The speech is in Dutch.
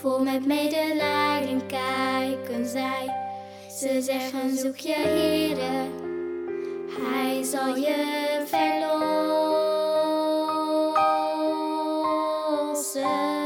Vol met medelijden kijken zij. Ze zeggen zoek je Heere, Hij zal je verlossen.